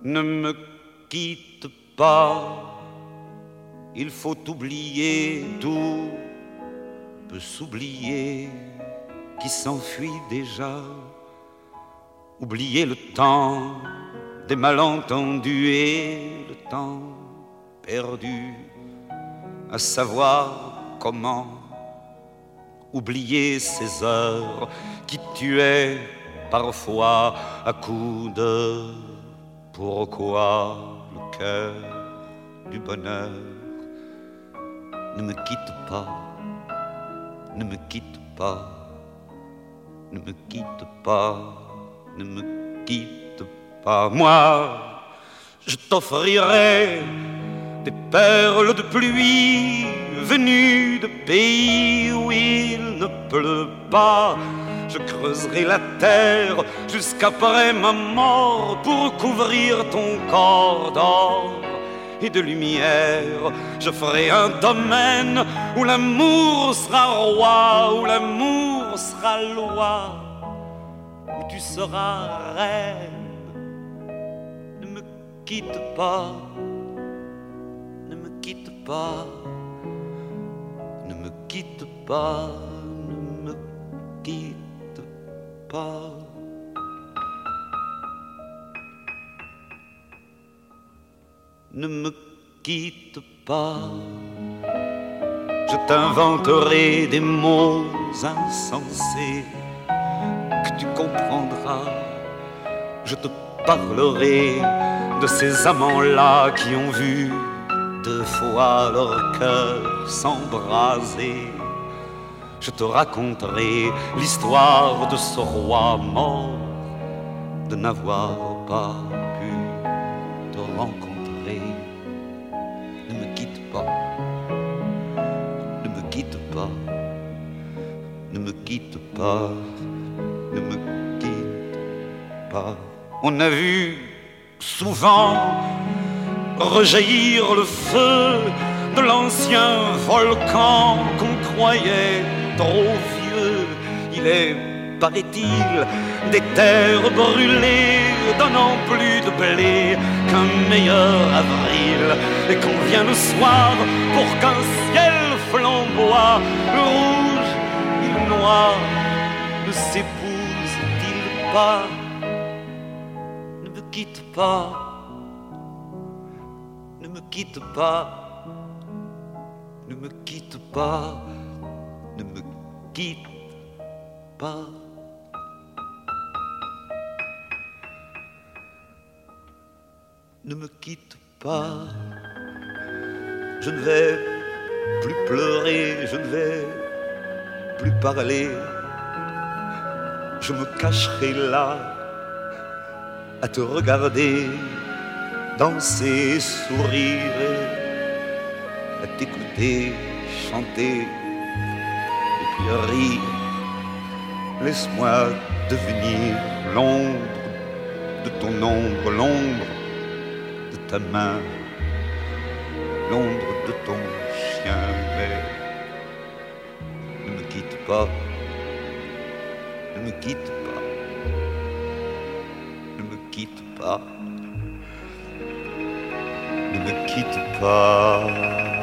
Ne me quitte pas, il faut oublier, tout peut s'oublier qui s'enfuit déjà. Oublier le temps des malentendus et le temps perdu à savoir comment. Oublier ces heures qui tuaient parfois à coups de pourquoi le cœur du bonheur. Ne me quitte pas, ne me quitte pas, ne me quitte pas, ne me quitte pas. Moi, je t'offrirai des perles de pluie venues de pays où il ne pleut pas. Je creuserai la terre jusqu'après ma mort pour couvrir ton corps d'or et de lumière. Je ferai un domaine où l'amour sera roi, où l'amour sera loi, où tu seras reine. Ne me quitte pas, ne me quitte pas, ne me quitte pas, ne me quitte pas. Ne me quitte pas, je t'inventerai des mots insensés que tu comprendras. Je te parlerai de ces amants-là qui ont vu 2 fois leur cœur s'embraser. Je te raconterai l'histoire de ce roi mort, de n'avoir pas pu te rencontrer. Ne me quitte pas, ne me quitte pas, ne me quitte pas, ne me quitte pas. On a vu souvent rejaillir le feu de l'ancien volcan qu'on croyait trop vieux. Il est, paraît-il, des terres brûlées donnant plus de blé qu'un meilleur avril. Et qu'on vient le soir pour qu'un ciel flamboie, le rouge et le noir ne s'épousent-ils pas? Ne me quitte pas, ne me quitte pas, ne me quitte pas, ne me quitte pas. Ne me quitte pas, je ne vais plus pleurer, je ne vais plus parler. Je me cacherai là à te regarder danser, sourire, à t'écouter chanter et puis rire. Laisse-moi devenir l'ombre de ton ombre, l'ombre de ta main, l'ombre de ton chien. Mais ne me quitte pas, ne me quitte pas, ne me quitte pas, ne me quitte pas.